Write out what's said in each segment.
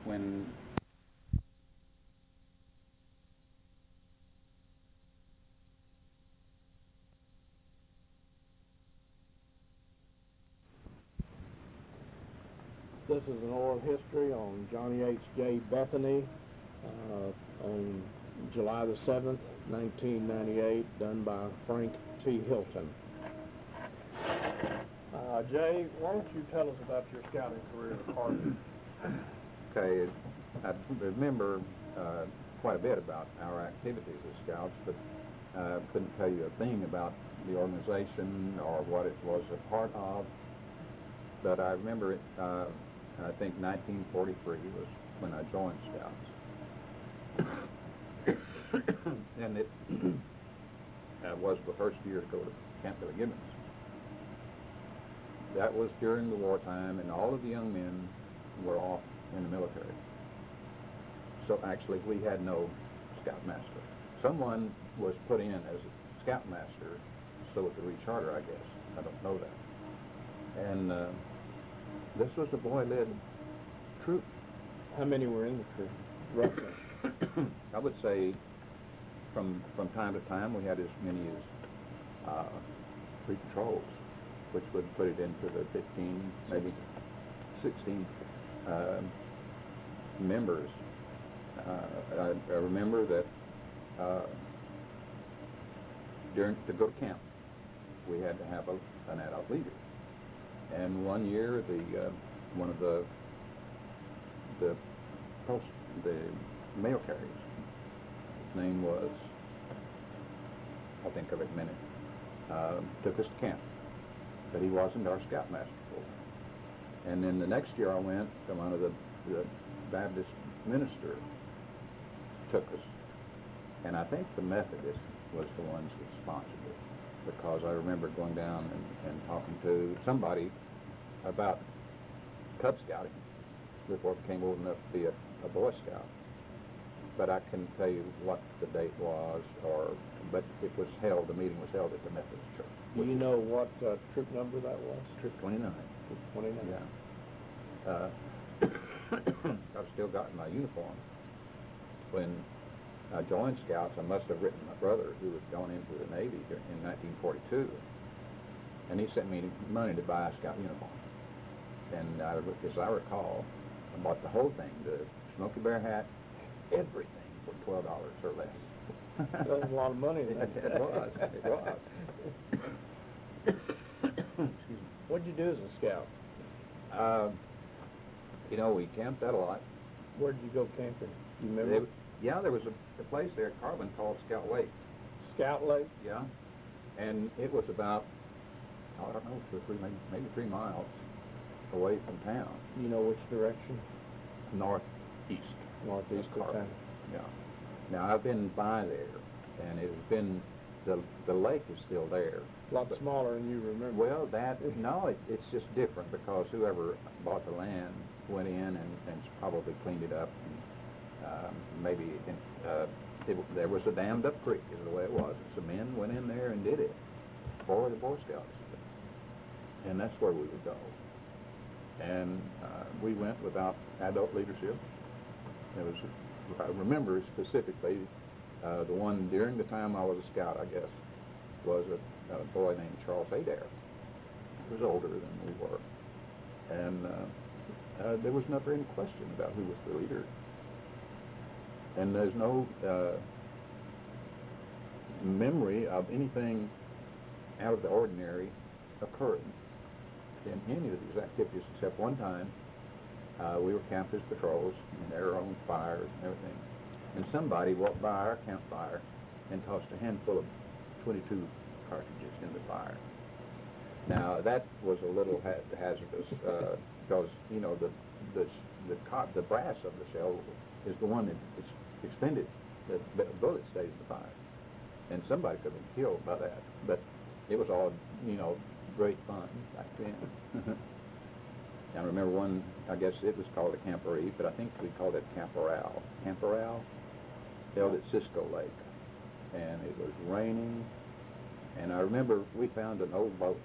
when This is an oral history on Johnny H.J. Bethany on July the 7th, 1998, done by Frank T. Hilton. Jay, why don't you tell us about your scouting career at Hardin? Okay, I remember quite a bit about our activities as scouts, but I couldn't tell you a thing about the organization or what it was a part of. But I remember it, I think 1943 was when I joined Scouts. And it was the first year to go to Camp Billy Gibbons. That was during the wartime, and all of the young men were off in the military. So actually, we had no scoutmaster. Someone was put in as a scoutmaster so it could recharter, I guess. I don't know that. And this was a boy-led troop. How many were in the troop, roughly? I would say from time to time we had as many as 3 patrols, which would put it into the 15, maybe 16 members. I remember that to go to camp, we had to have an adult leader. And one year, one of the mail carriers, his name was, I'll think of it in a minute, took us to camp, but he wasn't our scoutmaster for it. And then the next year I went to one of the Baptist minister took us, and I think the Methodist was the ones that sponsored it, because I remember going down and talking to somebody about Cub Scouting before it became old enough to be a Boy Scout. But I couldn't tell you what the date was, but it was held, the meeting was held at the Methodist Church. Do you know what troop number that was? Troop 29. Troop 29? Yeah. I've still got my uniform. When I joined Scouts, I must have written my brother, who had gone into the Navy in 1942, and he sent me money to buy a Scout uniform. And as I recall, I bought the whole thing, the Smoky Bear hat, everything, for $12 or less. That was a lot of money then. It was. It was. Excuse me. What did you do as a scout? You know, we camped out a lot. Where did you go camping? Do you remember? Yeah, there was a place there at Carbon called Scout Lake. Scout Lake? Yeah. And it was about, I don't know, 2 or 3, maybe 3 miles away from town. You know which direction? Northeast. Northeast of town. Yeah. Now, I've been by there, and it's been, the lake is still there. A lot smaller than you remember. Well, it's just different, because whoever bought the land went in and probably cleaned it up. There was a dammed up creek, is the way it was. Some men went in there and did it for the Boy Scouts. And that's where we would go. And we went without adult leadership. I remember specifically, the one during the time I was a scout, I guess, was a boy named Charles Adair. He was older than we were. And there was never any question about who was the leader. And there's no memory of anything out of the ordinary occurring in any of these activities, except one time we were camped as patrols, and there were on fires and everything. And somebody walked by our campfire and tossed a handful of 22 cartridges in the fire. Now, that was a little hazardous, because, you know, the brass of the shell is the one that is expended. The bullet stays in the fire. And somebody could have been killed by that. But it was all, you know, great fun back then. I remember one, I guess it was called a camporee, but I think we called it Camporal. Camporal, held at Cisco Lake. And it was raining. And I remember we found an old boat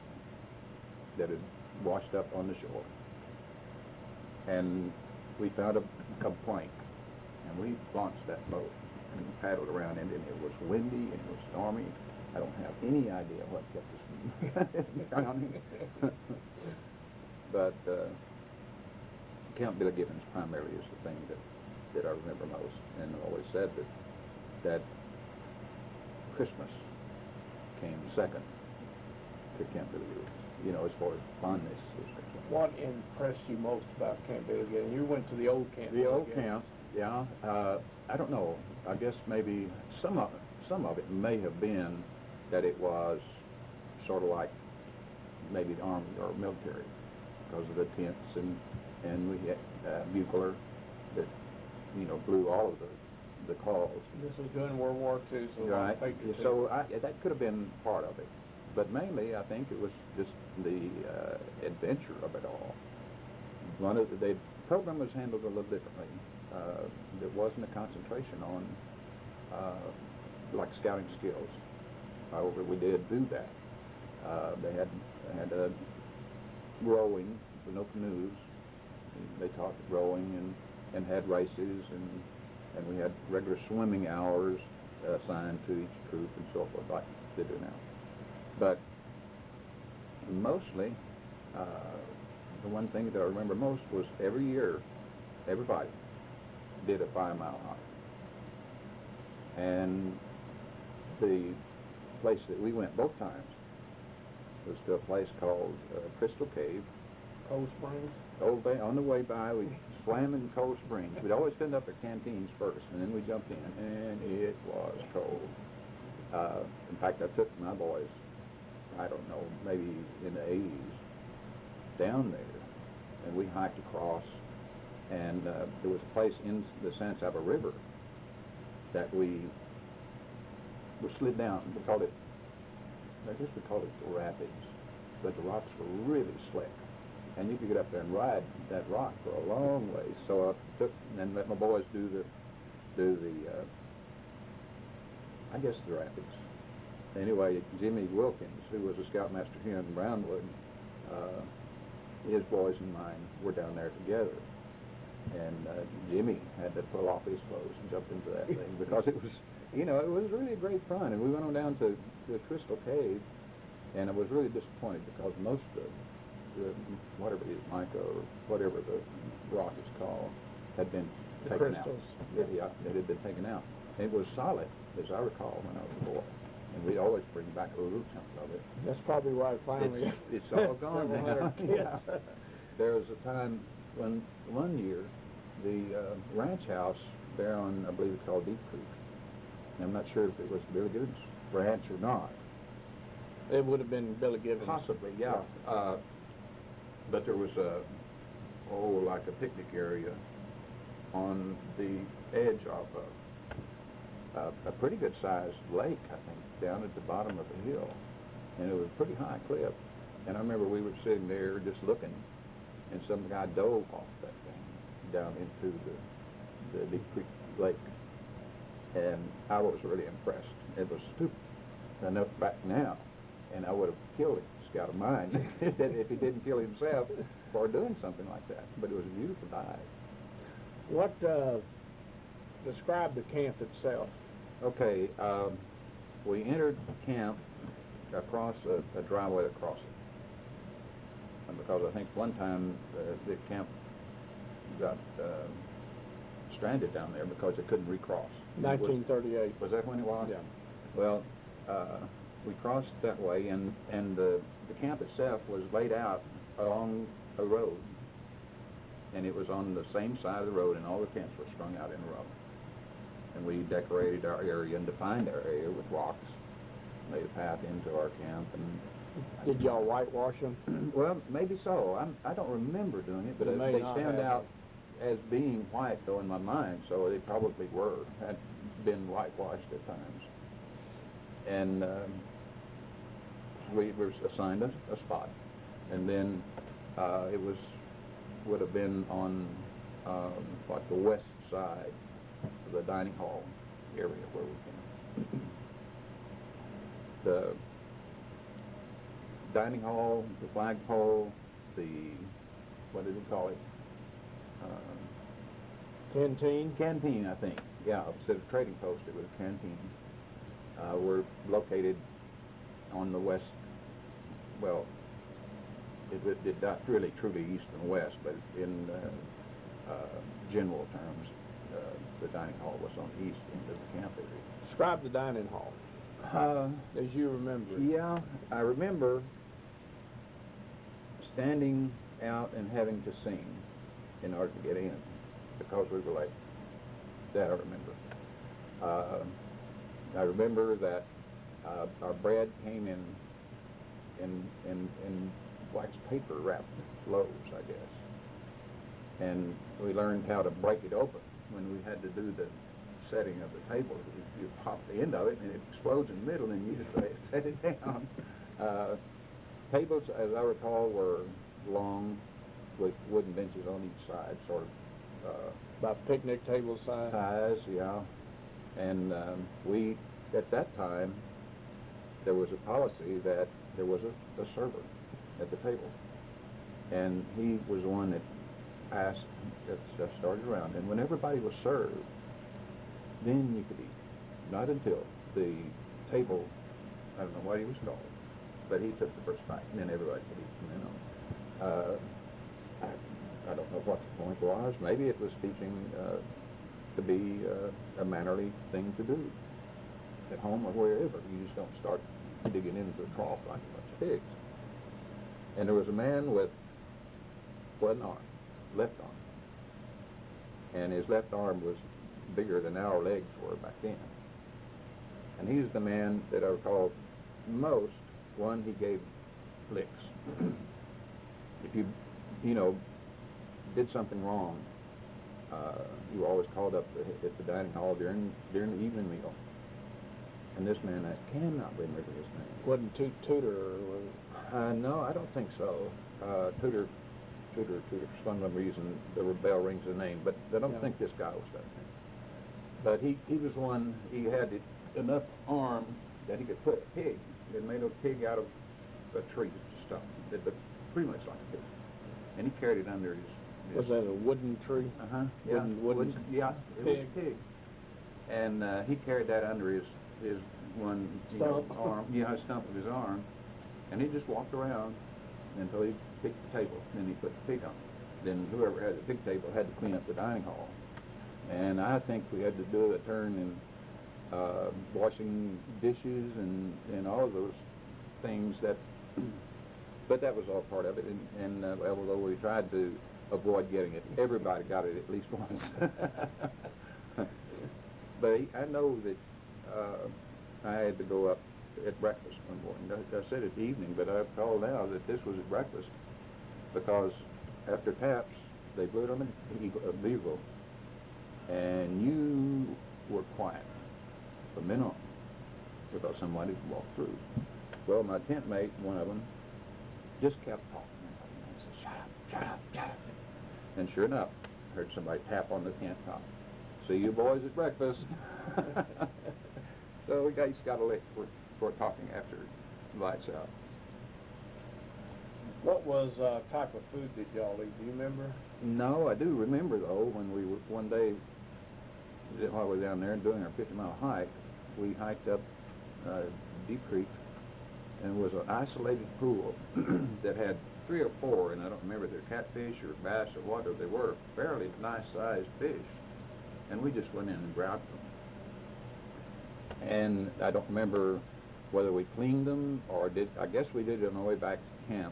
that had washed up on the shore. And we found a plank, and we launched that boat and paddled around in it. And it was windy and it was stormy. I don't have any idea what kept us from drowning. But Camp Billy Gibbons primarily is the thing that I remember most, and I've always said that Christmas came second to Camp Billy Gibbons, you know, as far as fondness is concerned. What impressed you most about Camp Billy Gibbons? You went to the old camp. The old camp, yeah. I don't know. I guess maybe some of it may have been that it was sort of like maybe the Army or military because of the tents, and we had a bugler that, you know, blew all of the calls. This was during World War II, so right. So that could have been part of it, but mainly I think it was just the adventure of it all. The program was handled a little differently. There wasn't a concentration on like scouting skills. However, we did do that. They had rowing with no canoes. They taught rowing and had races, and we had regular swimming hours assigned to each troop and so forth, like they do now. But mostly, the one thing that I remember most was every year, everybody did a 5-mile hike. And the place that we went both times was to a place called Crystal Cave. Cold Springs? On the way by, we swam in Cold Springs. We'd always end up at canteens first, and then we jumped in, and it was cold. In fact, I took my boys, I don't know, maybe in the 80s, down there, and we hiked across, and there was a place in the San Saba River that we slid down. We called it, I guess we called it the Rapids, but the rocks were really slick. And you could get up there and ride that rock for a long way. So I took and let my boys do the I guess the rapids. Anyway, Jimmy Wilkins, who was a scoutmaster here in Brownwood, his boys and mine were down there together. And Jimmy had to pull off his clothes and jump into that thing because it was, you know, it was really great fun. And we went on down to the Crystal Cave, and I was really disappointed because most of whatever it is, mica or whatever the rock is called, had been taken out. Yeah, it had been taken out. It was solid, as I recall, when I was a boy. And we'd always bring back a little chunk of it. That's probably why finally it's all gone now. Yeah. There was a time when one year the ranch house there on, I believe it's called Deep Creek. I'm not sure if it was Billy Gibbons' ranch or not. It would have been Billy Gibbons. Possibly, yeah. But there was like a picnic area on the edge of a pretty good sized lake, I think, down at the bottom of the hill. And it was a pretty high cliff. And I remember we were sitting there just looking, and some guy dove off that thing down into the Deep Creek Lake. And I was really impressed. It was stupid enough back now, and I would have killed him. Scout of mine if he didn't kill himself for doing something like that. But it was a beautiful dive. What describe the camp itself? Okay, we entered camp across a driveway across it, and because I think one time the camp got stranded down there because it couldn't recross. 1938. Was that when it was? Yeah. Well, we crossed that way, and the camp itself was laid out along a road, and it was on the same side of the road, and all the tents were strung out in a row. And we decorated our area and defined our area with rocks, made a path into our camp. And did y'all whitewash them? Well, maybe so. I don't remember doing it, but they stand out as being white, though, in my mind, so they probably had been whitewashed at times. And we were assigned a spot, and then it would have been on like the west side of the dining hall area where we came. The dining hall, the flagpole, what did we call it? Canteen? Canteen, I think. Yeah, instead of trading post, it was a canteen. We're located on the west, well, it did not really truly east and west, but in general terms, the dining hall was on the east end of the camp area. Describe the dining hall as you remember it. Yeah, I remember standing out and having to sing in order to get in because we were late. That I remember. I remember that our bread came in wax paper wrapped loaves, I guess. And we learned how to break it open when we had to do the setting of the table. You pop the end of it and it explodes in the middle and you just set it down. Tables, as I recall, were long with wooden benches on each side, sort of About picnic table size? yeah. And we, at that time, there was a policy that there was a server at the table. And he was the one that asked, that stuff started around. And when everybody was served, then you could eat. Not until the table, I don't know what he was called, but he took the first bite, and then everybody could eat from then on. I don't know what the point was. Maybe it was teaching to be a mannerly thing to do at home or wherever. You just don't start digging into the trough like a bunch of pigs. And there was a man with one arm, left arm, and his left arm was bigger than our legs were back then. And he's the man that I recall most. One, he gave licks. If you did something wrong, you were always called up at the dining hall during the evening meal. And this man, I cannot remember his name. Wasn't Tudor? Or no, I don't think so. Tudor, for some reason, the bell rings a name, but I don't think this guy was that name. But he was one, he had enough arm that he could put a pig. They made a pig out of a tree stump. It looked pretty much like a pig. And he carried it under his... Was that a wooden tree? Uh-huh. Yeah. Wooden yeah, it was a pig. And he carried that under his one arm, stump of his arm, and he just walked around until he picked the table. Then he put the pig on it. Then whoever had the big table had to clean up the dining hall. And I think we had to do a turn in washing dishes and all of those things but that was all part of it. And although we tried to avoid getting it, everybody got it at least once. But I know that I had to go up at breakfast one morning. I said at evening, but I recall now that this was at breakfast because after taps, they blew it on a bugle, and you were quiet from then on because somebody walked through. Well, my tent mate, one of them, just kept talking. I said, shut up, shut up, shut up. And sure enough, I heard somebody tap on the tent top. See you boys at breakfast. So we each got a lick for talking after lights out. What was type of food did y'all eat? Do you remember? No, I do remember though when we were one day while we were down there doing our 50-mile hike, we hiked up Deep Creek, and it was an isolated pool that had 3 or 4, and I don't remember if they're catfish or bass or whatever they were, fairly nice-sized fish, and we just went in and grabbed them. And I don't remember whether we cleaned them or I guess we did it on the way back to camp.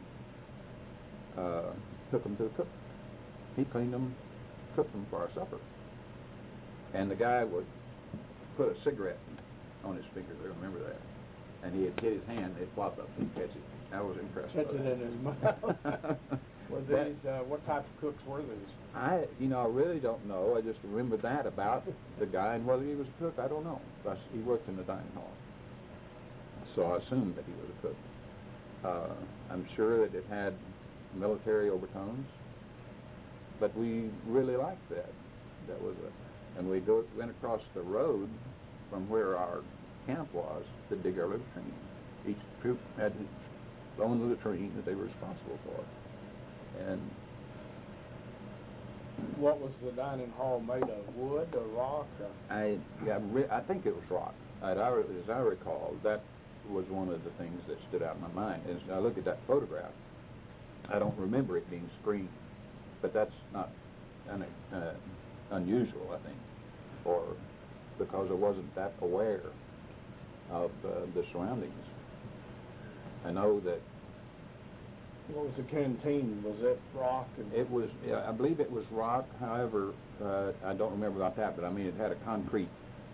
Took them to the cook. He cleaned them, cooked them for our supper. And the guy would put a cigarette on his finger, I remember that. And he'd hit his hand, they'd flop up and catch it. I was impressed by that. Catch it in his mouth. What type of cooks were these? I really don't know. I just remember that about the guy, and whether he was a cook, I don't know. He worked in the dining hall, so I assumed that he was a cook. I'm sure that it had military overtones, but we really liked that. That was and we went across the road from where our camp was to dig our latrine. Each troop had its own latrine that they were responsible for. And What was the dining hall made of? Wood or rock? Or? I think it was rock. As I recall, that was one of the things that stood out in my mind. As I look at that photograph, I don't remember it being screened, but that's not unusual, I think, because I wasn't that aware of the surroundings. I know that. What was the canteen? Was it rock? It was. Yeah, I believe it was rock. However, I don't remember about that. But I mean, it had a concrete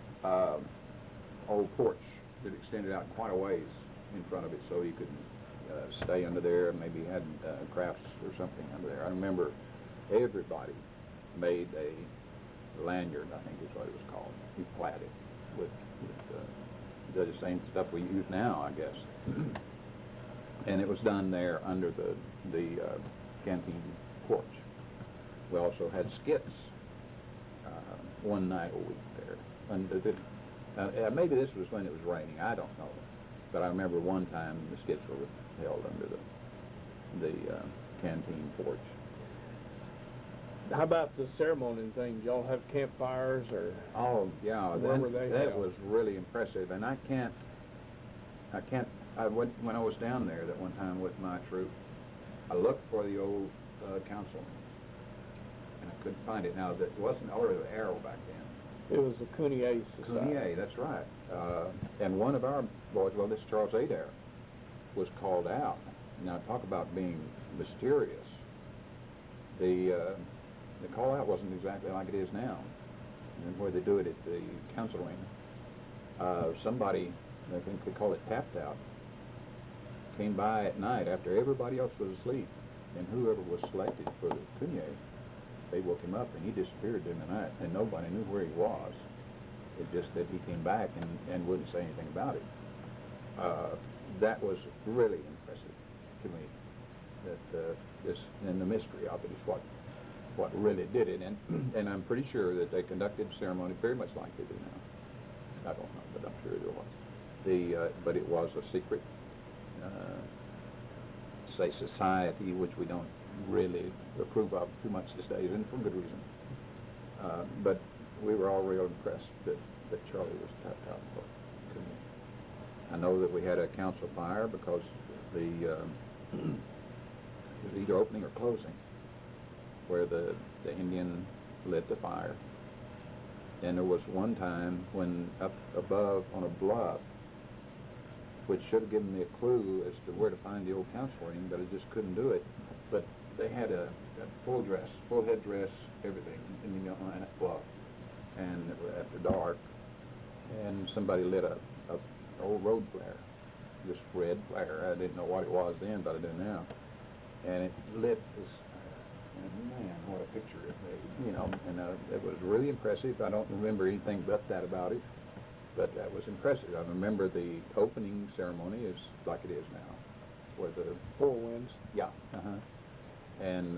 old porch that extended out quite a ways in front of it, so you could stay under there. Maybe had crafts or something under there. I remember everybody made a lanyard. I think is what it was called. You plait it with the same stuff we use now, I guess. And it was done there under the canteen porch. We also had skits one night a week there. And maybe this was when it was raining. I don't know, but I remember one time the skits were held under the canteen porch. How about the ceremony and things? Y'all have campfires or? Oh yeah, that was really impressive, and when I was down there that one time with my troop, I looked for the old council, and I couldn't find it. Now, that wasn't Order of the Arrow back then. It was the Cunier Society. Cunier, that's right. And one of our boys, well, this Charles Adair, was called out. Now, talk about being mysterious. The call out wasn't exactly like it is now, and where they do it at the council ring. Somebody, I think they call it tapped out, came by at night after everybody else was asleep, and whoever was selected for the Cunier, they woke him up and he disappeared during the night, and nobody knew where he was. It just that he came back and wouldn't say anything about it. That was really impressive to me. That this and the mystery of it is what really did it, and I'm pretty sure that they conducted the ceremony very much like they do now. I don't know, but I'm sure there was. But it was a secret, say, society, which we don't really approve of too much these days, and for good reason. But we were all real impressed that Charlie was tapped out for communion. I know that we had a council fire because it was either opening or closing, where the Indian lit the fire. And there was one time when up above on a bluff, which should have given me a clue as to where to find the old council ring, but I just couldn't do it. But they had a full headdress, everything, on that bluff, and after dark, and somebody lit a old road flare, this red flare. I didn't know what it was then, but I do now. And it lit this. And man, what a picture it made, and it was really impressive. I don't remember anything but that about it, but that was impressive. I remember the opening ceremony is like it is now, where the Four Winds. Yeah, and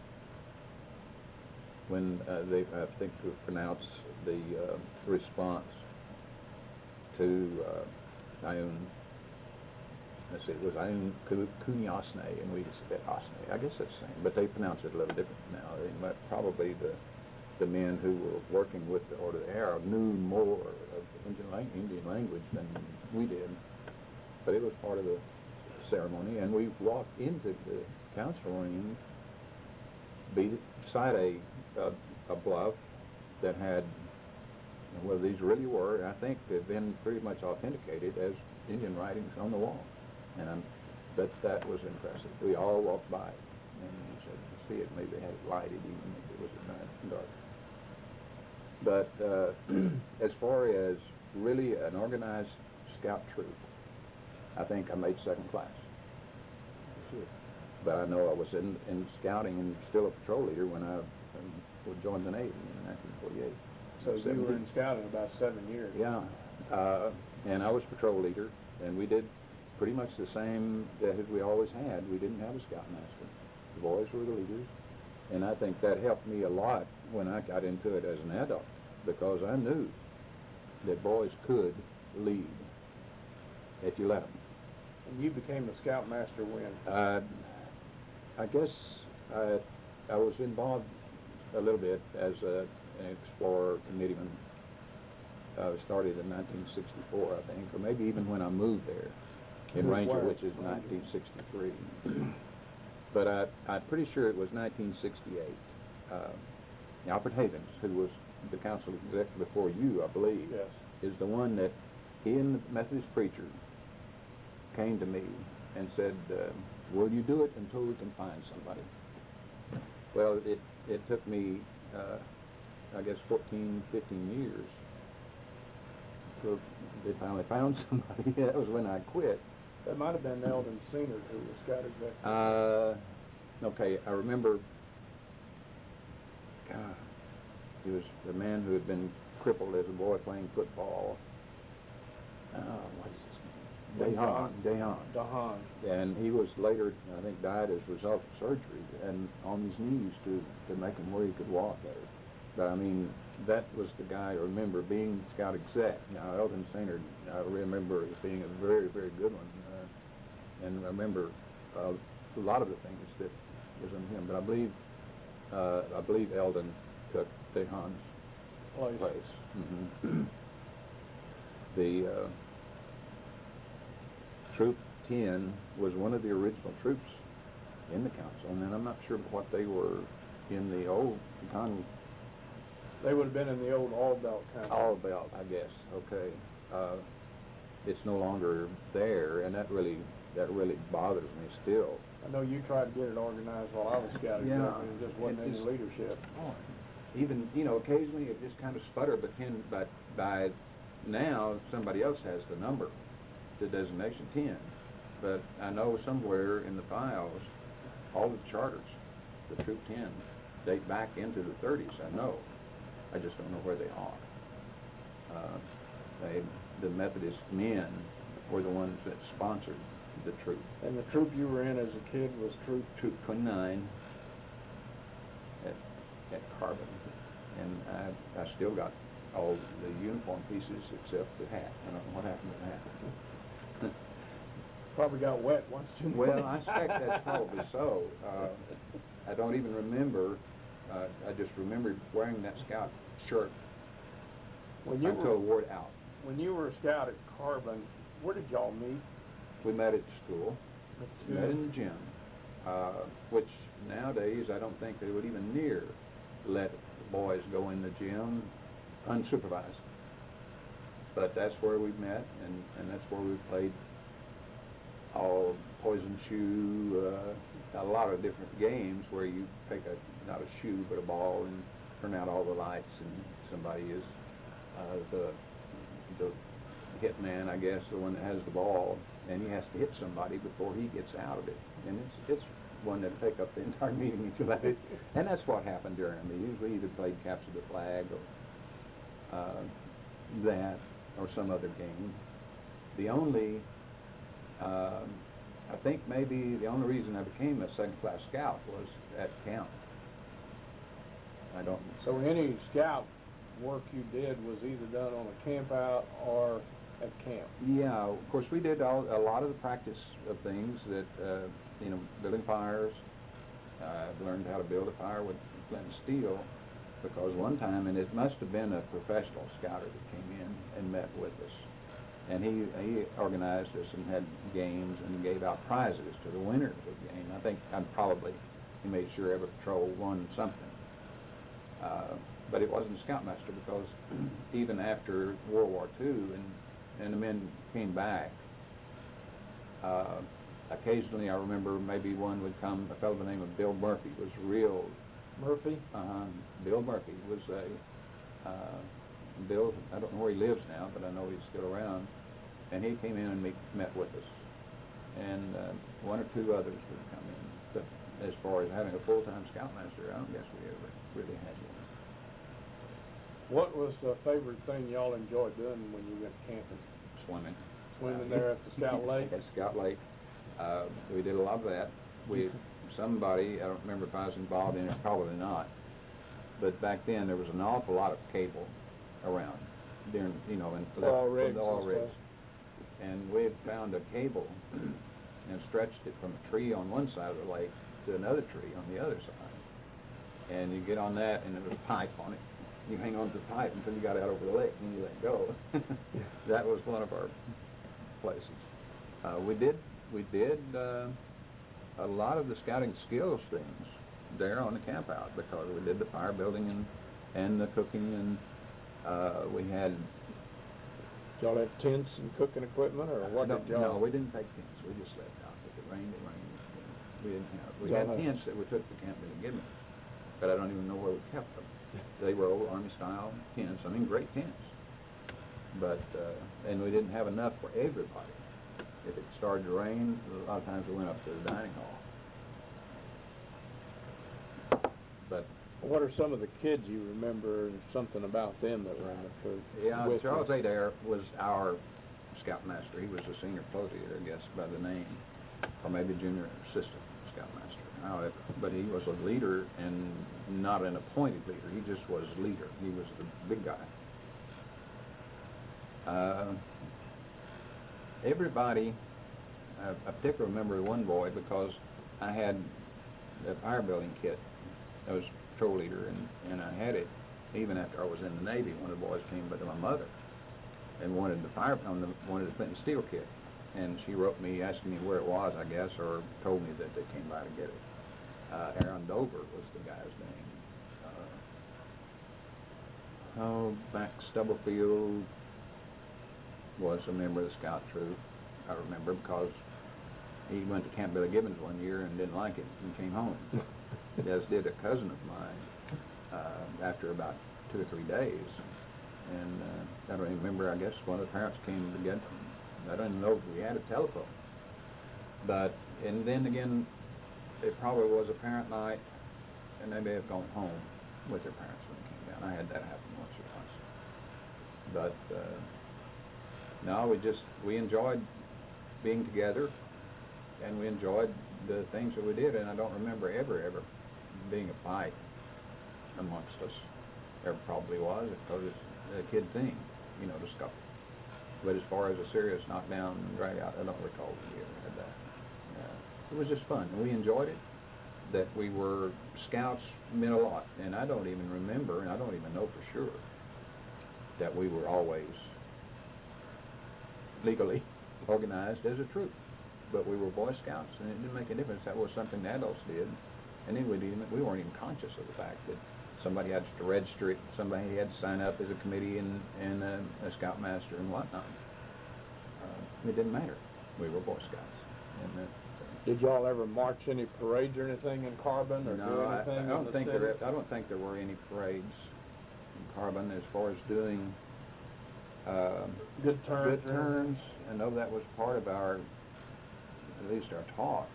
when they, I think, to pronounce the response to Ayun. Let's see, it was Ayun Kunyasne, and we said Asne. I guess that's the same, but they pronounce it a little different now. Probably the men who were working with the Order of the Arrow knew more of Indian language than we did, but it was part of the ceremony, and we walked into the council ring beside a bluff that had, well, these really were, I think they've been pretty much authenticated as Indian writings on the wall. But that was impressive. We all walked by it, and you said to see it. Maybe they had it lighted even if it was at night and dark. But as far as really an organized scout troop, I think I made second class. Sure. But I know I was in scouting and still a patrol leader when I joined the Navy in 1948. So you were in scouting about 7 years. Yeah, and I was patrol leader, and we did pretty much the same as we always had. We didn't have a scoutmaster. The boys were the leaders, and I think that helped me a lot when I got into it as an adult, because I knew that boys could lead if you let them. And you became a scoutmaster when? I guess I was involved a little bit as an explorer committeeman. Started in 1964, I think, or maybe even when I moved there in Ranger, which is 1963. But I'm pretty sure it was 1968. Alfred Havens, who was the council executive before you, I believe, Yes. is the one that he and the Methodist preacher came to me and said, will you do it until we can find somebody? Well, it took me, I guess, 14, 15 years. So they finally found somebody. That was when I quit. That might have been Eldon Senior who was scout executive. Okay, I remember, God, he was the man who had been crippled as a boy playing football. What is his name? Dahan. And he was later, I think, died as a result of surgery and on his knees to make him where he could walk better. But I mean, that was the guy I remember being scout exec. Now, Eldon Senior, I remember as being a very, very good one. And I remember a lot of the things that was in him. But I believe Eldon took Dahan's place. Mm-hmm. The Troop 10 was one of the original troops in the council, and I'm not sure what they were in the old economy. They would have been in the old All Belt kind of. All Belt, I guess. Okay. It's no longer there, and that really bothers me still. I know you tried to get it organized while I was scout executive. Yeah, There just wasn't any leadership. Even, occasionally it just kind of sputtered, but by now somebody else has the number, the designation 10. But I know somewhere in the files, all the charters, the Troop 10, date back into the 30s, I know. I just don't know where they are. The Methodist men were the ones that sponsored the troop. And the troop you were in as a kid was Troop 29 at Carbon. And I still got all the uniform pieces except the hat. I don't know what happened to the hat. Probably got wet once too much. Well, I suspect that's probably so. I don't even remember. I just remember wearing that scout shirt until I wore it out. When you were a scout at Carbon, where did y'all meet? We met at school. At Met in the gym, which nowadays I don't think they would even near let boys go in the gym unsupervised. But that's where we met, and that's where we played all poison shoe, a lot of different games where you take not a shoe but a ball and turn out all the lights, and somebody is the hit man, I guess, the one that has the ball, and he has to hit somebody before he gets out of it. And it's one that'll take up the entire meeting if you let it. And that's what happened during the meetings. We either played capture the flag or that or some other game. The only, I think maybe the only reason I became a second-class scout was at camp. I don't. So any scout work you did was either done on a camp out or at camp. Yeah, of course we did a lot of the practice of things that, building fires. I've learned how to build a fire with flint and steel because one time, and it must have been a professional scouter that came in and met with us. And he organized us and had games and gave out prizes to the winners of the game. I think he made sure every patrol won something. But it wasn't a scoutmaster because even after World War II and the men came back, occasionally I remember maybe one would come, a fellow by the name of Bill Murphy was real. Murphy? Bill Murphy was Bill, I don't know where he lives now, but I know he's still around. And he came in and met with us. And one or two others would come in. But as far as having a full-time scoutmaster, I don't guess we ever really had one. What was the favorite thing y'all enjoyed doing when you went camping? Swimming. Swimming there at the Scout Lake? At Scout Lake. We did a lot of that. Somebody, I don't remember if I was involved in it, probably not. But back then there was an awful lot of cable around during, in the oil rigs. And we had found a cable and stretched it from a tree on one side of the lake to another tree on the other side. and you get on that, and there was a pipe on it. You hang on to the pipe until you got out over the lake, and you let go. That was one of our places. We did a lot of the scouting skills things there on the camp out, because we did the fire building and the cooking, and we had. Did y'all have tents and cooking equipment, or what did y'all? No, we didn't take tents. We just slept out. If it rained, it rained. We didn't have. We had tents that we took to Camp Billy Gibbons, but I don't even know where we kept them. They were old Army-style tents. I mean, great tents. But and we didn't have enough for everybody. If it started to rain, a lot of times we went up to the dining hall. But what are some of the kids you remember, and something about them that were in the troop? Yeah, Charles Adair was our scoutmaster. He was a senior floater, I guess, by the name, or maybe junior assistant scoutmaster. However, but he was a leader and not an appointed leader. He just was leader. He was the big guy. Everybody, I particularly remember one boy because I had the fire building kit. I was patrol leader, and I had it even after I was in the Navy. One of the boys came to my mother and wanted the wanted the flint and steel kit, and she wrote me asking me where it was, I guess, or told me that they came by to get it. Aaron Dover was the guy's name. Max Stubblefield was a member of the scout troop. I remember because he went to Camp Billy Gibbons one year and didn't like it and came home. As did a cousin of mine after about 2 or 3 days. And I don't even remember, I guess one of the parents came to get him. I don't even know if we had a telephone. But, and then again, it probably was a parent night, and they may have gone home with their parents when they came down. I had that happen once or twice. But no, we enjoyed being together, and we enjoyed the things that we did, and I don't remember ever being a fight amongst us. There probably was, because it's a kid thing, you know, to scuffle. But as far as a serious knockdown and drag out, I don't recall we ever had that. It was just fun, and we enjoyed it. That we were scouts meant a lot, and I don't even remember, and I don't even know for sure that we were always legally organized as a troop. But we were Boy Scouts, and it didn't make a difference. That was something the adults did, and then we weren't even conscious of the fact that somebody had to register it, somebody had to sign up as a committee and a scoutmaster and whatnot. It didn't matter. We were Boy Scouts. And did y'all ever march any parades or anything in Carbon, or do anything? I don't think there were any parades in Carbon as far as doing good turns. I know that was part of our, at least our talk.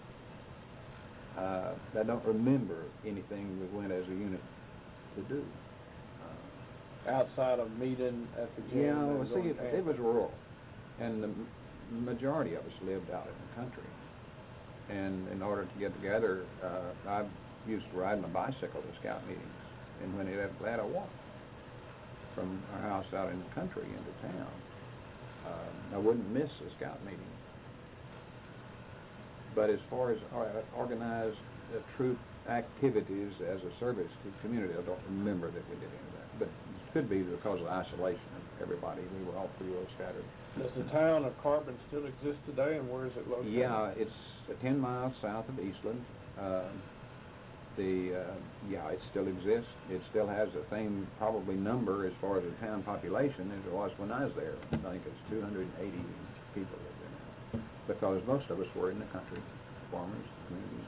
I don't remember anything we went as a unit to do. Outside of meeting at the gym? Yeah, well, see, it was rural, and the majority of us lived out in the country. And in order to get together, I used to ride my bicycle to scout meetings, and when it had flat, I walked from our house out in the country into town. I wouldn't miss a scout meeting. But as far as organized troop activities as a service to the community, I don't remember that we did any of that. But it could be because of the isolation of everybody. We were all pretty well scattered. Does the town of Carbon still exist today, and where is it located? Yeah, it's 10 miles south of Eastland. It still exists. It still has the same probably number as far as the town population as it was when I was there. I think it's 280 people live there now, because most of us were in the country, farmers, communities.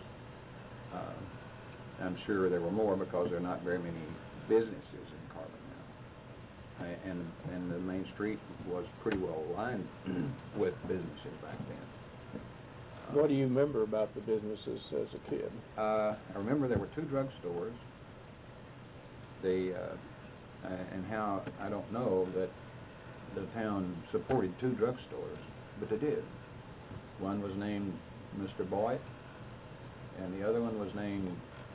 I'm sure there were more because there are not very many businesses in Carbon now. And the main street was pretty well lined with businesses back then. What do you remember about the businesses as a kid? I remember there were 2 drugstores. And how, I don't know that the town supported 2 drugstores, but they did. One was named Mr. Boyd, and the other one was named,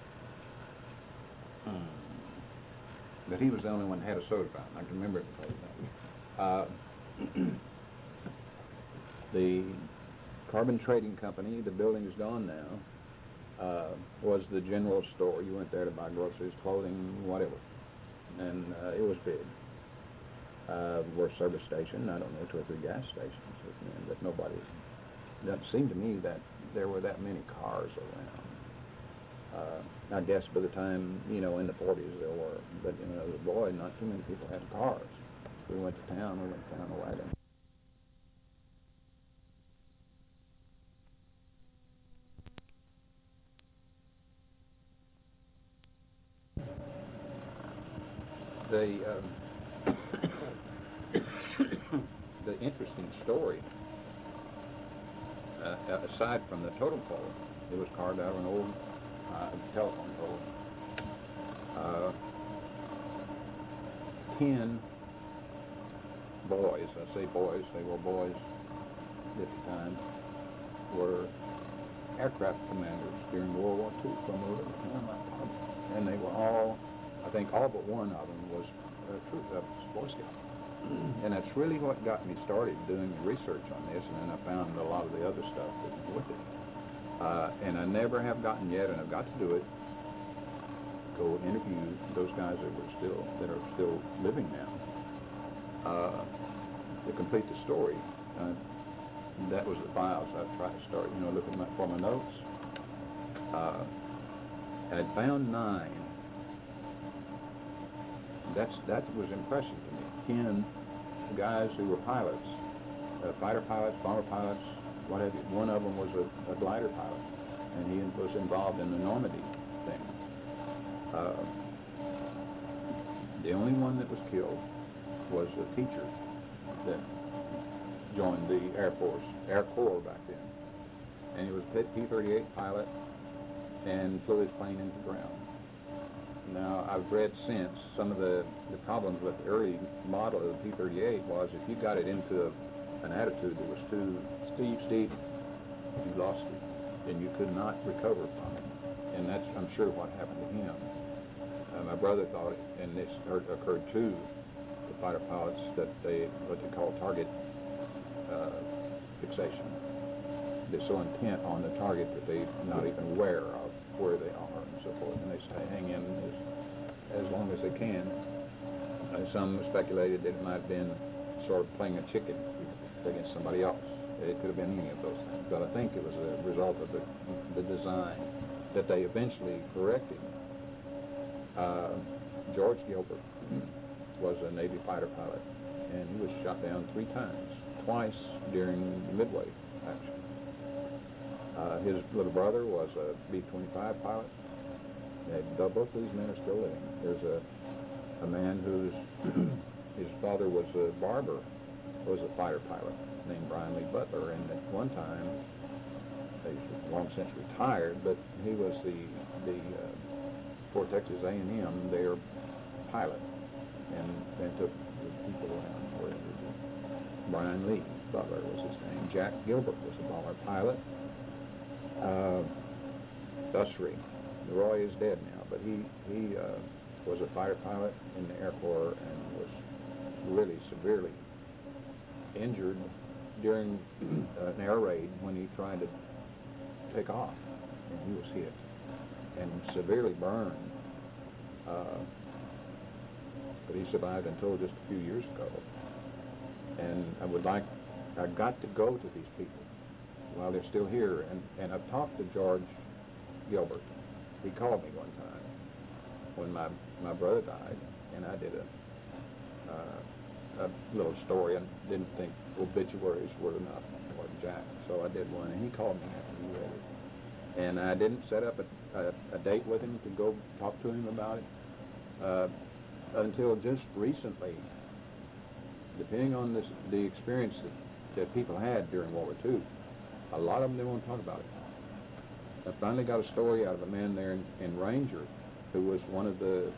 but he was the only one that had a soda fountain. I can remember it because of that. The Carbon Trading Company, the building is gone now, was the general store. You went there to buy groceries, clothing, whatever. And it was big. We're a service station, I don't know, 2 or 3 gas stations, but nobody, it doesn't seem to me that there were that many cars around. I guess by the time, in the 40s there were, but as a boy, not too many people had cars. We went to town in a wagon. The interesting story, aside from the totem pole, it was carved out of an old telephone pole. 10 boys, I say boys, they were boys at the time, were aircraft commanders during World War II from a little town like Target. And they were all, I think all but one of them was a Boy Scout. And that's really what got me started doing the research on this, and then I found a lot of the other stuff that was with it. And I never have gotten yet, and I've got to do it, go interview those guys that are still living now, to complete the story. That was the files I tried to start, looking for my notes. I had found 9. That was impressive to me. 10 guys who were pilots, fighter pilots, bomber pilots, what have you. One of them was a glider pilot, and he was involved in the Normandy thing. The only one that was killed was a teacher that joined the Air Corps back then. And he was a P-38 pilot and flew his plane into the ground. Now, I've read since some of the problems with the early model of the P-38 was if you got it into an attitude that was too steep, you lost it, and you could not recover from it. And that's, I'm sure, what happened to him. My brother thought, and this occurred to the fighter pilots, that what they call target fixation. They're so intent on the target that they're not even aware of where they are and so forth, and they hang in as long as they can. Some speculated that it might have been sort of playing a chicken against somebody else. It could have been any of those things, but I think it was a result of the design that they eventually corrected. George Gilbert was a Navy fighter pilot, and he was shot down 3 times, twice during the Midway action. His little brother was a B-25 pilot. Both of these men are still living. There's a man whose his father was a barber, was a fighter pilot named Brian Lee Butler, and at one time, he's long since retired, but he was the Fort Texas A&M, their pilot, and took the people around where it was. Brian Lee Butler was his name. Jack Gilbert was a bomber pilot. Ussery, Roy is dead now, but he was a fighter pilot in the Air Corps and was really severely injured during an air raid when he tried to take off, and he was hit and severely burned. But he survived until just a few years ago. And I got to go to these people while they're still here, and I've talked to George Gilbert. He called me one time when my brother died, and I did a little story. I didn't think obituaries were enough for Jack, so I did one, and he called me after he read it. And I didn't set up a date with him to go talk to him about it until just recently. Depending on the experience that people had during World War II, a lot of them didn't want to talk about it. I finally got a story out of a man there in Ranger who was one of the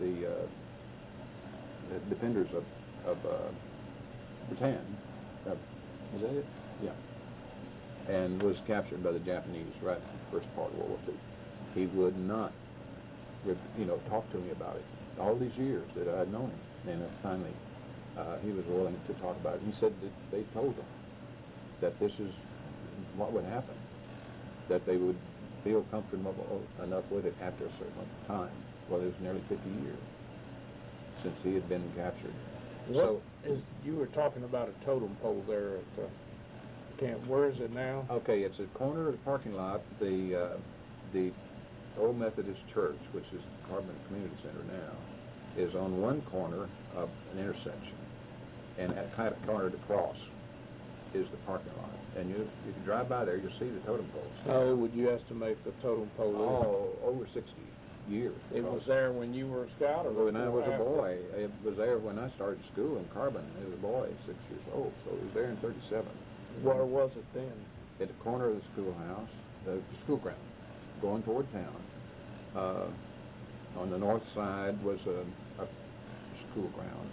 defenders of Bataan. Is that it? Yeah. And was captured by the Japanese right in the first part of World War II. He would not, talk to me about it all these years that I had known him. And finally, he was willing to talk about it. He said that they told him that this is what would happen, that they would feel comfortable enough with it after a certain time. Well, it was nearly 50 years since he had been captured. What is, you were talking about a totem pole there at the camp. Where is it now? Okay, it's a corner of the parking lot. The Old Methodist Church, which is the Carbon Community Center now, is on one corner of an intersection, and at kind of corner to cross is the parking lot. And you can drive by there, you'll see the totem poles. Oh, would you estimate the totem pole? Oh, over 60 years. It was there when you were a scout, or when I was a after? boy. It was there when I started school in Carbon. I was a boy, 6 years old, so it was there in 37. Where was it then? At the corner of the schoolhouse, the school ground, going toward town. On the north side was a school grounds,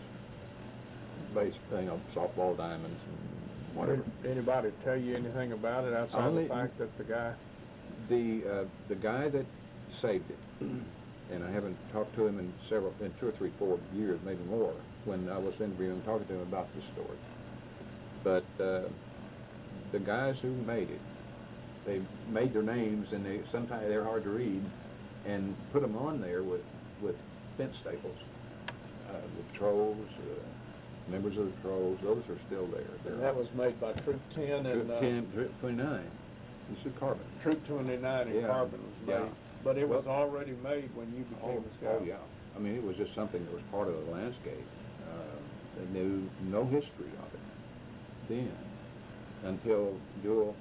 softball diamonds and whatever. Did anybody tell you anything about it outside Only the fact that the guy? The guy that saved it, and I haven't talked to him in 2 or 3, 4 years, maybe more, when I was interviewing, talking to him about this story. But the guys who made it, they made their names, and sometimes they're hard to read, and put them on there with fence staples. The patrols, members of the patrols, those are still there. And that was made by Troop 10 and Troop 10, Troop 29. This is Carbon. Troop 29 in Yeah. Carbon was made, Yeah. but it was already made when you became a scout. Oh, yeah. I mean, it was just something that was part of the landscape. They knew no history of it then until Buell.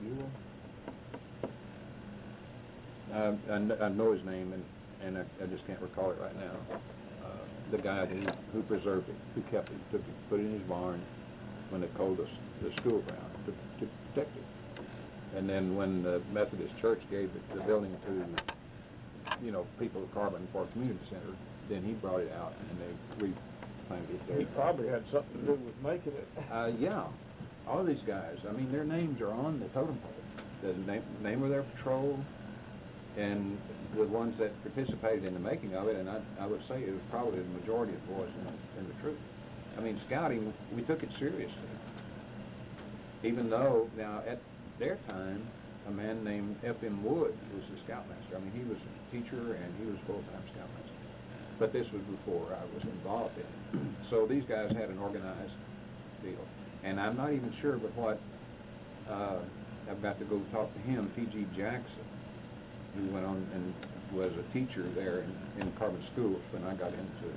I know his name, and I just can't recall it right now. The guy who preserved it, who kept it, took it, put it in his barn when they called us the school ground to protect it. And then when the Methodist Church gave the building to, people of Carbon for a community center, then he brought it out and they replanted it there. He probably had something to do with making it. Yeah. All these guys, I mean, their names are on the totem pole. The name of their patrol, and the ones that participated in the making of it, and I would say it was probably the majority of the boys in the troop. I mean, scouting, we took it seriously. Even though, now, at their time, a man named F.M. Wood was the scoutmaster. I mean, he was a teacher and he was full-time scoutmaster. But this was before I was involved in it. So these guys had an organized deal. And I'm not even sure but what, I've got to go talk to him, T.G. Jackson, who went on and was a teacher there in Carbon schools when I got into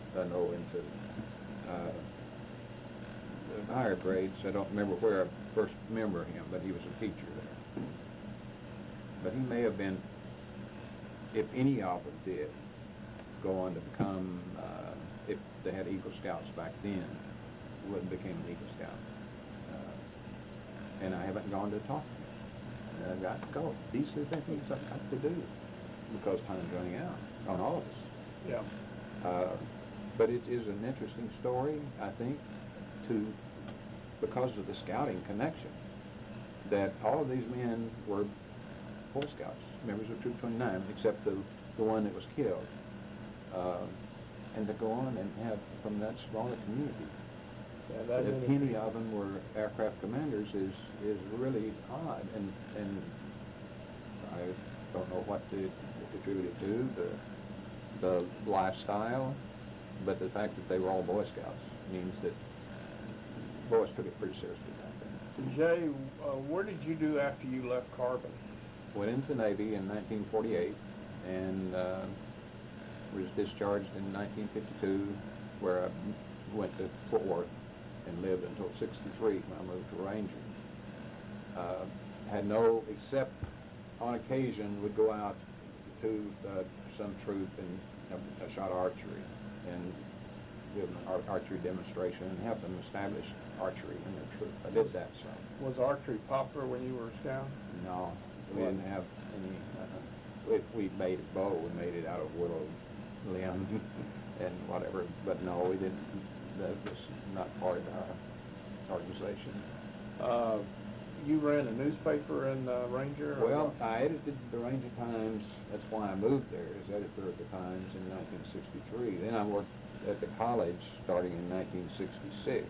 the higher grades. I don't remember where I first remember him, but he was a teacher there. But he may have been, if any of them did, go on to become, if they had Eagle Scouts back then, would became an Eagle Scout. And I haven't gone to talk to him. And I've got to go. These are the things I've got to do because time's running out on all of us. Yeah. But it is an interesting story, I think, because of the scouting connection, that all of these men were Boy Scouts, members of Troop 29, except the one that was killed. And to go on and have from that smaller community, if any of them were aircraft commanders is really odd, and I don't know what to attribute it to, the lifestyle, but the fact that they were all Boy Scouts means that boys took it pretty seriously back then. Jay, what did you do after you left Carbon? Went into the Navy in 1948 and was discharged in 1952, where I went to Fort Worth and lived until 63 when I moved to Ranger. Had no, except on occasion, would go out to some troop and I shot archery and give them an archery demonstration and help them establish archery in their troop. I did that some. Was archery popular when you were a scout? No, we didn't have any. If we made a bow, we made it out of willow limb and whatever. But no, we didn't. That was not part of our organization. You ran a newspaper in Ranger? Well, I edited the Ranger Times. That's why I moved there as editor of the Times in 1963. Then I worked at the college starting in 1966.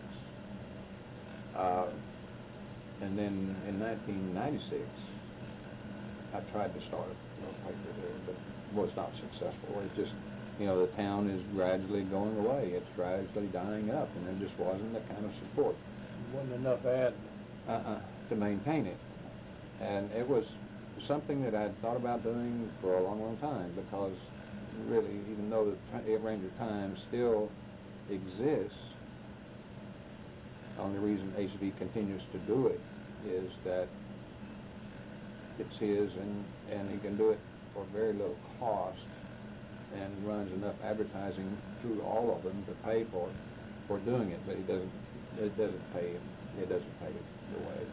And then in 1996, I tried to start a little paper there, but was not successful. It's just, you know, the town is gradually going away. It's gradually dying up, and there just wasn't the kind of support Wasn't enough ad. to maintain it. And it was something that I'd thought about doing for a long, long time, because really, even though the Ranger Times still exists, the only reason HV continues to do it is that it's his, and he can do it for very little cost, and runs enough advertising through all of them to pay for doing it, but it doesn't pay him. It doesn't pay it the way.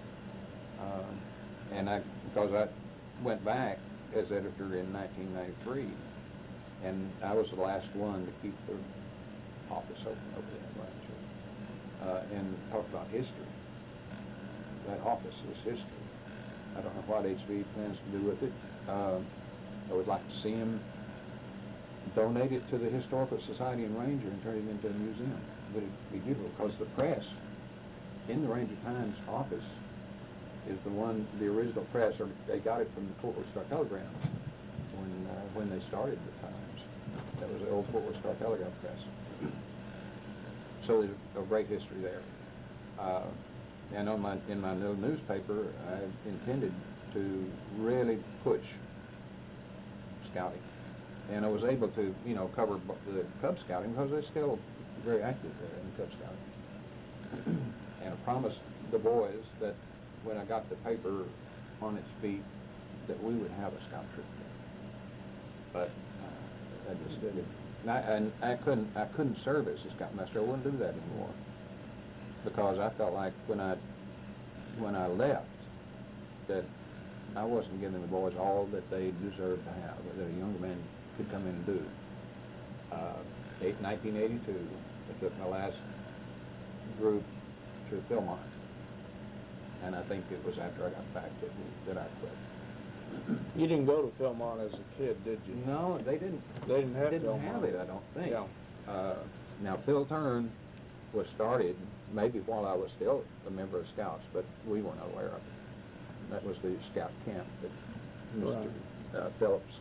Because I went back as editor in 1993, and I was the last one to keep the office open over there in Rancher, and talk about history. That office is history. I don't know what HV plans to do with it. I would like to see him donate it to the Historical Society in Ranger and turn it into a museum. But it'd be beautiful, because the press in the Ranger Times office is the original press, or they got it from the Fort Worth Star-Telegram when they started the Times. That was the old Fort Worth Star-Telegram press. So there's a great history there. And in my new newspaper, I intended to really push scouting. And I was able to, you know, cover the Cub Scouting, because they're still very active there in Cub Scouting. And I promised the boys that when I got the paper on its feet, that we would have a scout troop there. But I just didn't. And I couldn't serve as a scoutmaster. I wouldn't do that anymore, because I felt like when I left, that I wasn't giving the boys all that they deserved to have, that a younger man could come in and do. 1982, I took my last group to Philmont, and I think it was after I got back that I quit. You didn't go to Philmont as a kid, did you? No, they didn't. They didn't have have it, I don't think. Yeah. Now, Phil Turn was started maybe while I was still a member of Scouts, but we weren't aware of it. That was the Scout camp that Mr. Phillips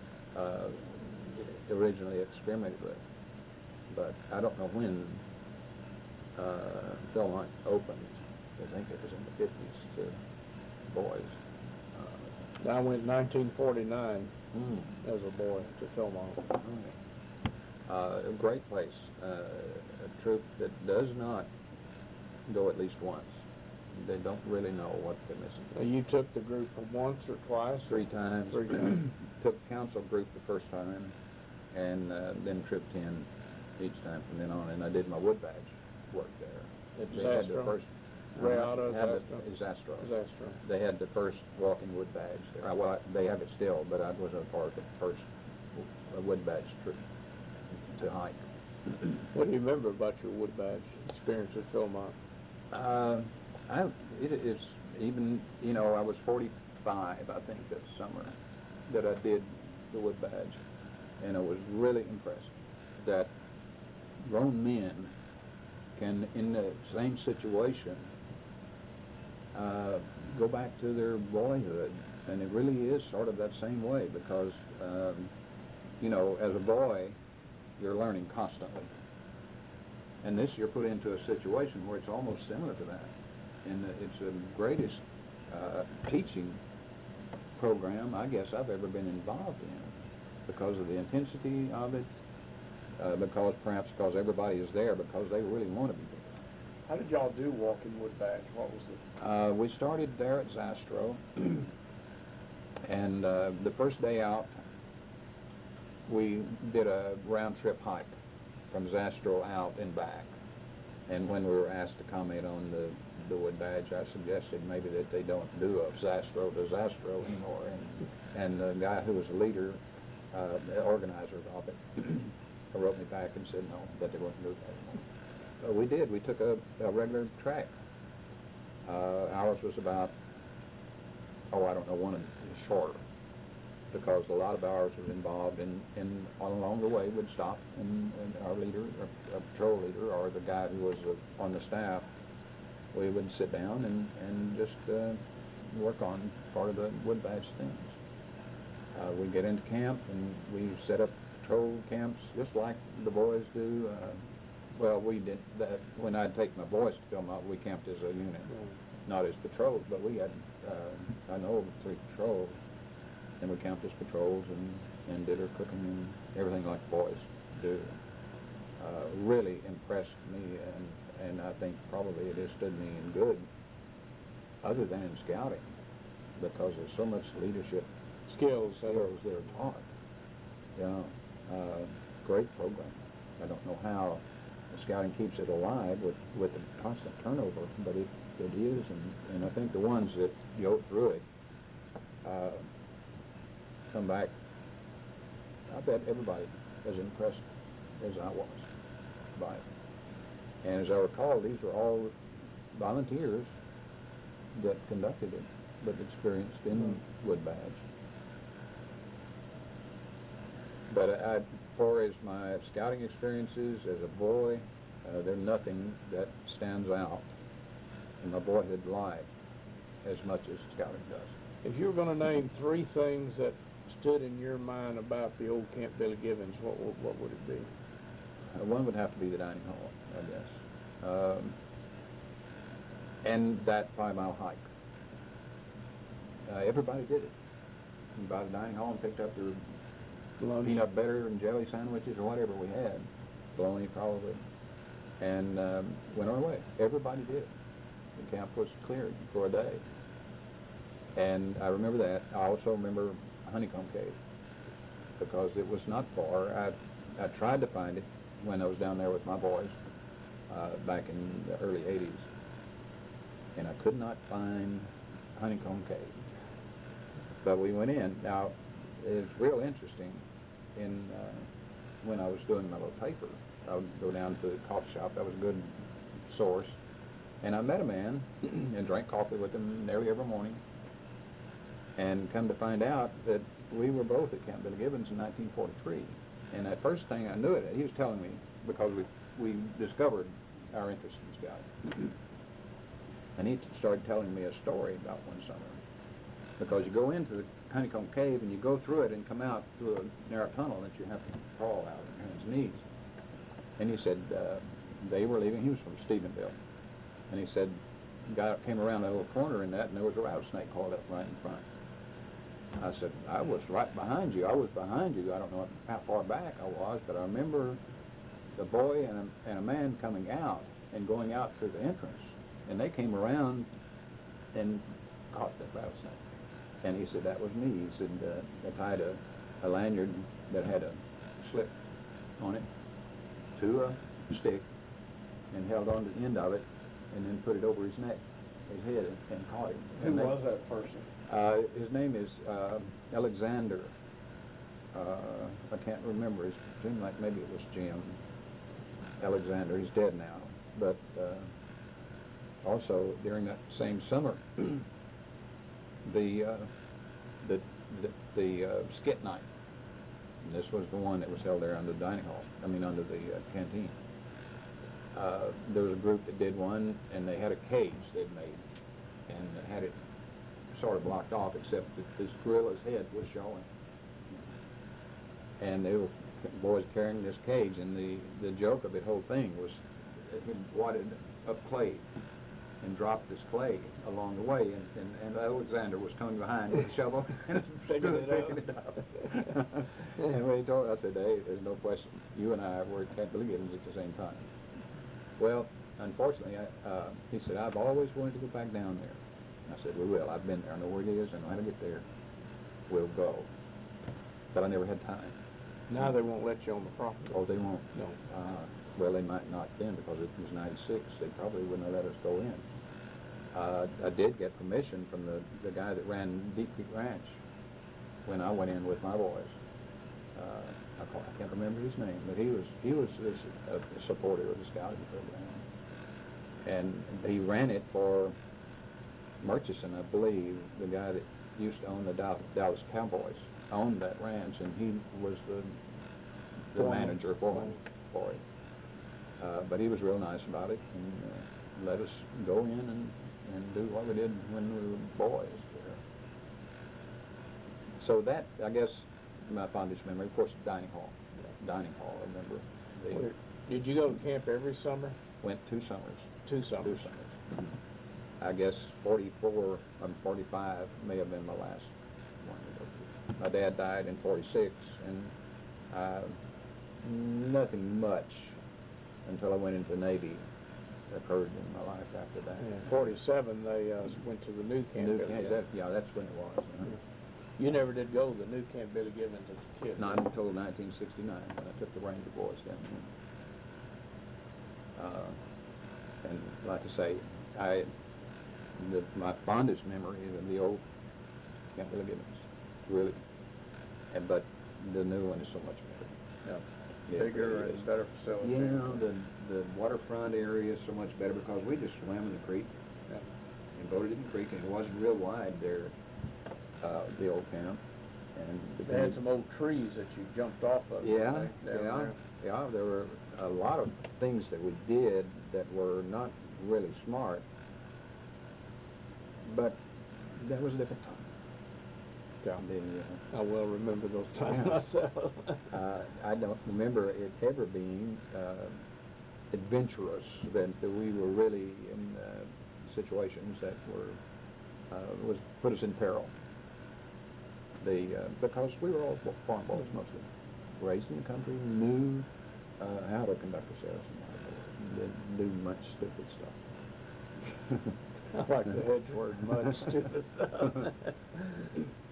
originally experimented with. But I don't know when Philmont opened. I think it was in the 50s to boys. I went 1949 as a boy to Philmont. A great place. A troop that does not go at least once. They don't really know what they're missing. Now, you took the group once or twice? Three times. Three times. Took council group the first time, and then Trip 10 each time from then on. And I did my wood badge work there. At They had the Zastro? first Rayada, Zastro. Zastro. They had the first walking wood badge there. Well, they have it still, but I was a part of the first wood badge troop to hike. What do you remember about your wood badge experience at Philmont? It's even, you know, I was 45, I think, that summer that I did the wood badge, and I was really impressed that grown men can, in the same situation, go back to their boyhood, and it really is sort of that same way, because, you know, as a boy, you're learning constantly. And this you're put into a situation where it's almost similar to that. And it's the greatest teaching program, I guess, I've ever been involved in, because of the intensity of it, because everybody is there because they really want to be there. How did y'all do walking wood badge? What was it? We started there at Zastro, and the first day out, we did a round-trip hike from Zastro out and back. And when we were asked to comment on the wood badge, I suggested maybe that they don't do a Zastro to Zastro anymore. And the guy who was the leader, the organizer of it, wrote me back and said no, that they wouldn't do that anymore. So we did. We took a regular track. Ours was about, I don't know, one of the shorter, because a lot of ours was involved in along the way would stop, and our leader, our patrol leader, or the guy who was on the staff, we would sit down and just work on part of the wood badge things. We get into camp and we set up patrol camps just like the boys do. Well, we did that when I'd take my boys to film out. We camped as a unit, not as patrols, but we had I know 3 patrols, and we camped as patrols and did our cooking and everything like boys do. Really impressed me, and I think probably it has stood me in good, other than in scouting, because there's so much leadership skills that are taught. Yeah, great program. I don't know how the scouting keeps it alive with the constant turnover, but it is, and I think the ones that go through it come back. I bet everybody as impressed as I was by it. And as I recall, these were all volunteers that conducted it, but experienced in wood badge. But as far as my scouting experiences as a boy, there's nothing that stands out in my boyhood life as much as scouting does. If you were going to name 3 things that stood in your mind about the old Camp Billy Gibbons, what would it be? One would have to be the dining hall, I guess, and that 5-mile hike. Everybody did it. You buy the dining hall and picked up your Lunch. Peanut butter and jelly sandwiches or whatever we had, bologna probably, and went our way. Everybody did. The camp was cleared for a day. And I remember that. I also remember Honeycomb Cave, because it was not far. I tried to find it when I was down there with my boys back in the early 80s, and I could not find Honeycomb Cave. But we went in. Now, it's real interesting. When I was doing my little paper, I would go down to the coffee shop. That was a good source. And I met a man and drank coffee with him nearly every morning. And come to find out that we were both at Camp Billy Gibbons in 1943. And that first thing I knew it, he was telling me, because we discovered our interest in scouting. And he started telling me a story about one summer. Because you go into the Honeycomb Cave and you go through it and come out through a narrow tunnel that you have to crawl out on your hands and knees. And he said they were leaving. He was from Stephenville. And he said, guy came around that little corner in that, and there was a rattlesnake coiled up right in front. I said, I was right behind you. I was behind you. I don't know how far back I was, but I remember the boy and a man coming out and going out through the entrance. And they came around and caught that rattlesnake. And he said, that was me. He said, I tied a lanyard that had a slip on it to a stick and held on to the end of it and then put it over his neck, his head, and caught him. Who was that person? His name is Alexander. I can't remember. It seemed like maybe it was Jim Alexander. He's dead now. But also during that same summer, the skit night. And this was the one that was held there under the dining hall. I mean, under the canteen. There was a group that did one, and they had a cage they'd made, and had it sort of blocked off, except that this gorilla's head was showing. And they were boys carrying this cage, and the joke of the whole thing was he wadded up clay and dropped this clay along the way, and Alexander was coming behind with a shovel and picking it up. And when he told me, I said, hey, there's no question, you and I were at Camp Billy Gibbons at the same time. Well, unfortunately, he said, I've always wanted to go back down there. I said, we will. I've been there. I know where it is, and when I get there, we'll go. But I never had time. Now they won't let you on the property. Oh, they won't? No. Well, they might not then, because it was 96. They probably wouldn't have let us go in. I did get permission from the guy that ran Deep Creek Ranch when I went in with my boys. I can't remember his name, but he was a supporter of the scouting program. And he ran it for Murchison, I believe, the guy that used to own the Dallas Cowboys, owned that ranch, and he was the manager for it. But he was real nice about it and let us go in and do what we did when we were boys there. So that, I guess, my fondest memory. Of course, dining hall. Dining hall, I remember. Did you go to camp every summer? Went 2 summers. 2 summers. 2 summers. I guess 44 and 45 may have been my last one to go to. My dad died in 46, and nothing much until I went into the Navy occurred in my life after that. In 47, they went to the new camp. New camp, that's when it was. You never did go to the new Camp Billy Gibbons as a kid? Not until 1969 when I took the Ranger boys down there. And like I say, my fondest memory of the old Camp Billy Gibbons, really. But the new one is so much better. Yeah. Bigger and better facilities. Yeah, the waterfront area is so much better because we just swam in the creek. Yeah. And boated in the creek, and it wasn't real wide there, the old camp. And they had some old trees that you jumped off of. Yeah. There were a lot of things that we did that were not really smart, but that was a different time. Yeah. I will remember those times myself. I don't remember it ever being adventurous, that we were really in situations that were put us in peril. Because we were all farm boys mostly, raised in the country, knew how to conduct ourselves, and didn't do much stupid stuff. I like the hedge word, much stupid stuff.